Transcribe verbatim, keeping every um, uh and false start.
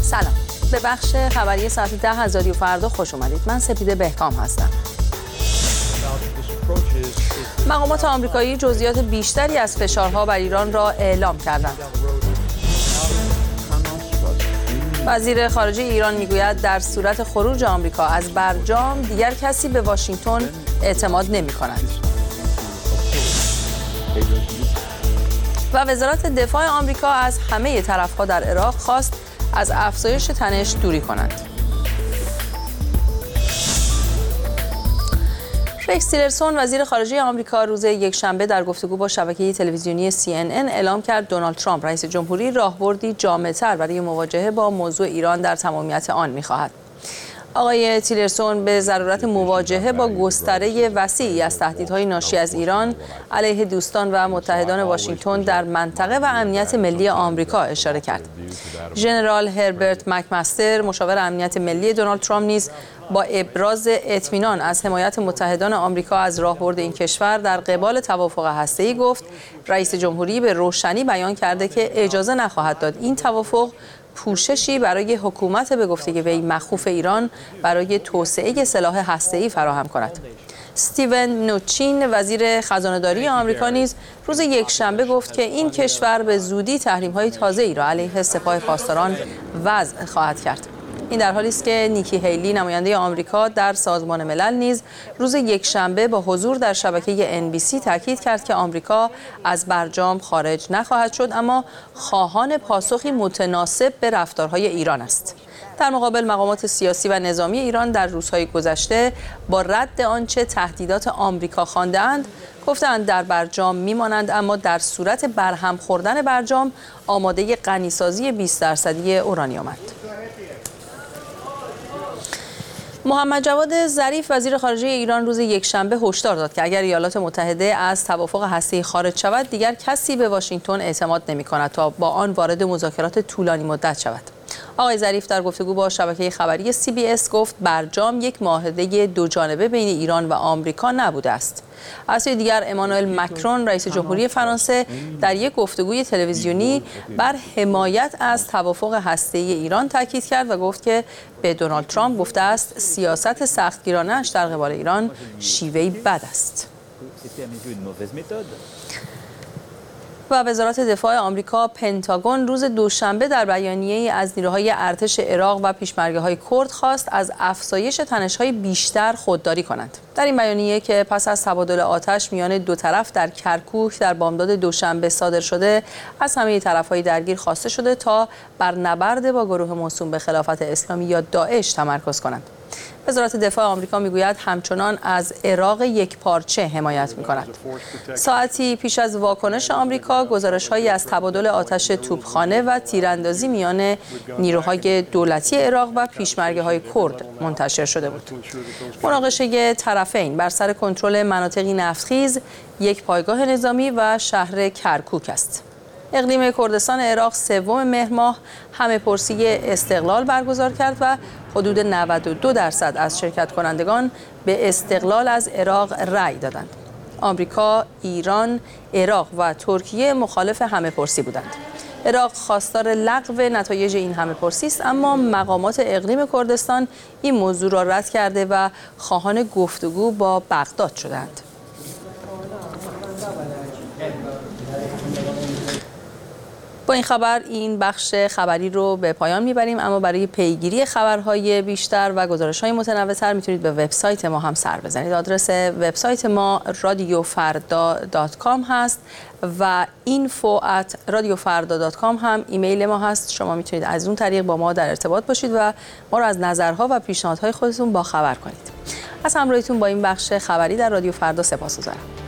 سلام، به بخش خبری ساعت ده از رادیو فردا خوش اومدید. من سپیده بهکام هستم. مقامات آمریکایی جزئیات بیشتری از فشارها بر ایران را اعلام کردند. وزیر خارجه ایران میگوید در صورت خروج آمریکا از برجام دیگر کسی به واشنگتن اعتماد نمی‌کند. و وزارت دفاع آمریکا از همه طرف‌ها در عراق خواست از افزایش تنش دوری کنند. ریکس تیلرسون وزیر خارجه آمریکا روز یکشنبه در گفتگو با شبکه تلویزیونی سی ان ان اعلام کرد دونالد ترامپ رئیس جمهوری راهبردی جامع‌تر برای مواجهه با موضوع ایران در تمامیت آن می‌خواهد. آقای تیلرسون به ضرورت مواجهه با گستره وسیعی از تهدیدهای ناشی از ایران علیه دوستان و متحدان واشنگتن در منطقه و امنیت ملی آمریکا اشاره کرد. ژنرال هربرت مکمستر مشاور امنیت ملی دونالد ترامپ نیز با ابراز اطمینان از حمایت متحدان آمریکا از راهبرد این کشور در قبال توافق هسته‌ای گفت رئیس جمهوری به روشنی بیان کرده که اجازه نخواهد داد این توافق پوششی برای حکومت به گفته وی مخوف ایران برای توسعه سلاح هسته‌ای فراهم کند. استیون نوچین وزیر خزانه‌داری آمریکا نیز روز یکشنبه گفت که این کشور به زودی تحریم‌های تازه‌ای را علیه سپاه پاسداران وضع خواهد کرد. این در حالی است که نیکی هیلی نماینده آمریکا در سازمان ملل نیز روز یکشنبه با حضور در شبکه ان بی سی تاکید کرد که آمریکا از برجام خارج نخواهد شد اما خواهان پاسخی متناسب به رفتارهای ایران است. در مقابل مقامات سیاسی و نظامی ایران در روزهای گذشته با رد آنچه تهدیدات آمریکا خوانده‌اند گفتند در برجام میمانند اما در صورت برهم خوردن برجام آماده غنیسازی بیست درصدی اورانیومند. محمد جواد ظریف وزیر خارجه ایران روز یکشنبه هشدار داد که اگر ایالات متحده از توافق هسته‌ای خارج شود دیگر کسی به واشنگتن اعتماد نمی‌کند تا با آن وارد مذاکرات طولانی مدت شود. آقای ظریف در گفتگو با شبکه خبری سی بی اس گفت برجام یک معاهده دو جانبه بین ایران و آمریکا نبوده است. از سوی دیگر امانوئل مکرون رئیس جمهوری فرانسه در یک گفتگوی تلویزیونی بر حمایت از توافق هسته‌ای ایران تاکید کرد و گفت که به دونالد ترامپ گفته است سیاست سختگیرانه‌اش در قبال ایران شیوهی بد است. و وزارت دفاع آمریکا پنتاگون روز دوشنبه در بیانیه‌ای از نیروهای ارتش عراق و پیشمرگه‌های کرد خواست از افزایش تنش‌های بیشتر خودداری کنند. در این بیانیه که پس از تبادل آتش میان دو طرف در کرکوک در بامداد دوشنبه صادر شده، از همه طرف‌های درگیر خواسته شده تا بر نبرد با گروه موسوم به خلافت اسلامی یا داعش تمرکز کنند. وزارت دفاع آمریکا میگوید همچنان از عراق یک پارچه حمایت می‌کند. ساعتی پیش از واکنش آمریکا گزارش‌هایی از تبادل آتش توپخانه و تیراندازی میان نیروهای دولتی عراق و پیشمرگه‌های کرد منتشر شده بود. مناقشه طرفین بر سر کنترل مناطقی نفتخیز، یک پایگاه نظامی و شهر کرکوک است. اقلیم کردستان عراق سوم مهر ماه همه پرسی استقلال برگزار کرد و حدود نود و دو درصد از شرکت کنندگان به استقلال از عراق رأی دادند. آمریکا، ایران، عراق و ترکیه مخالف همه پرسی بودند. عراق خواستار لغو نتایج این همه پرسی است اما مقامات اقلیم کردستان این موضوع را رد کرده و خواهان گفتگو با بغداد شدند. با این خبر این بخش خبری رو به پایان میبریم اما برای پیگیری خبرهای بیشتر و گزارش‌های متنوع‌تر میتونید به وبسایت ما هم سر بزنید. آدرس وبسایت ما رادیو فردا دات کام هست و اینفو ات رادیو فردا دات کام هم ایمیل ما هست. شما میتونید از اون طریق با ما در ارتباط باشید و ما رو از نظرها و پیشنهادهای خودتون با خبر کنید. از همراهیتون با این بخش خبری در رادیو فردا سپاسگزارم.